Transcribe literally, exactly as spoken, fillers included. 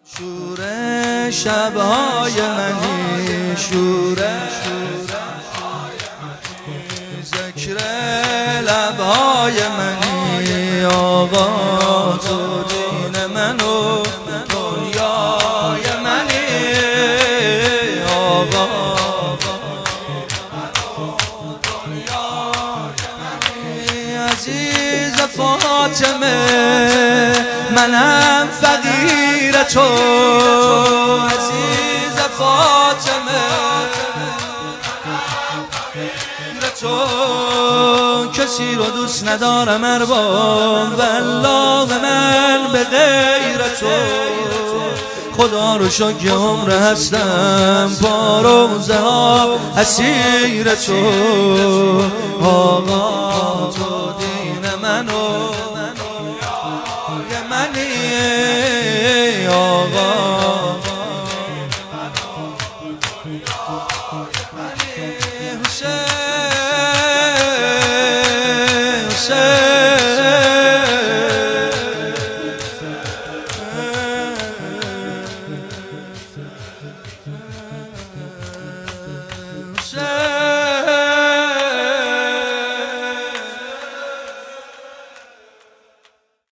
شور شبهای منی، شور ذکر لبهای منی، آقا تو دین من و دنیای منی، آقا عزیز فاطمه منم فقیر تو، عزیز فاطمه تو، کسی رو دوست ندارم ارباب والله من به غیر تو، خدا رو شکر عمر هستم پا روزه ها اسیر تو، آقا تو دین من و یه منی، آقا حسین